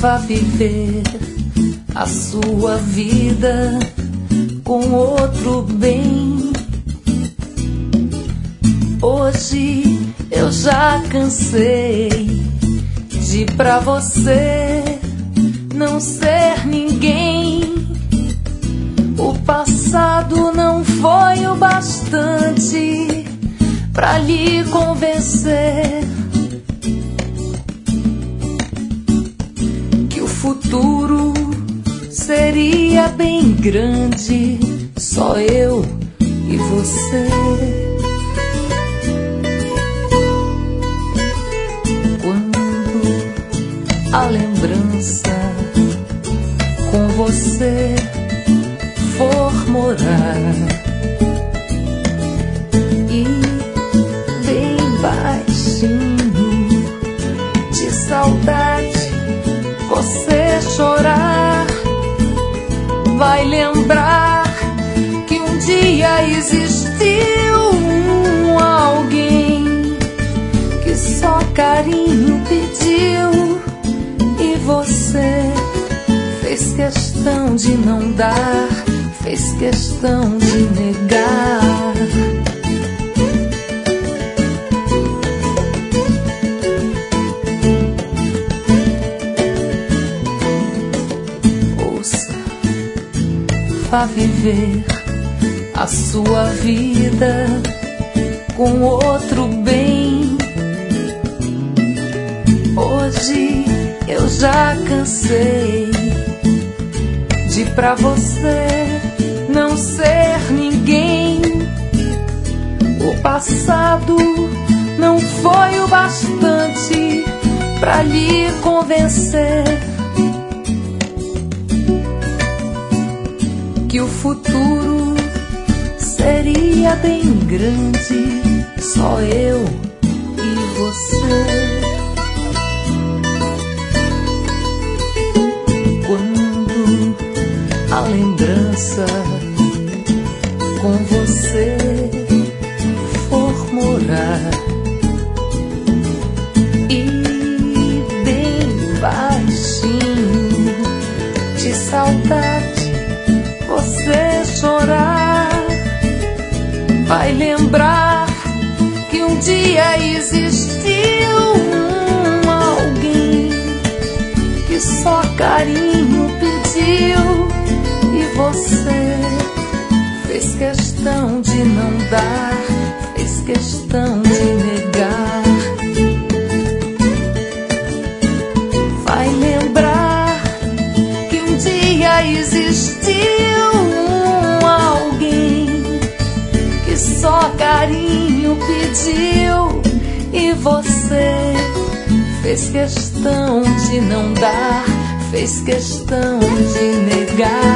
vá viver a sua vida com outro bem. Hoje eu já cansei de pra você não ser ninguém. O passado não foi o bastante pra lhe convencer que o futuro seria bem grande, só eu e você. Quando a lembrança com você for morar e bem baixinho de saudade você chorar, vai lembrar que um dia existiu alguém que só carinho pediu e você fez questão de não dar, fez questão de negar. Ouça, vá viver a sua vida com outro bem. Hoje eu já cansei de pra você não ser ninguém. O passado não foi o bastante pra lhe convencer que o futuro seria bem grande, só eu e você. Quando a lembrança com você for morar e bem baixinho de saudade você chorar, vai lembrar que um dia existiu alguém que só carinho pediu e você fez questão de não dar, fez questão de negar. Vai lembrar que um dia existiu alguém que só carinho pediu e você fez questão de não dar, fez questão de negar.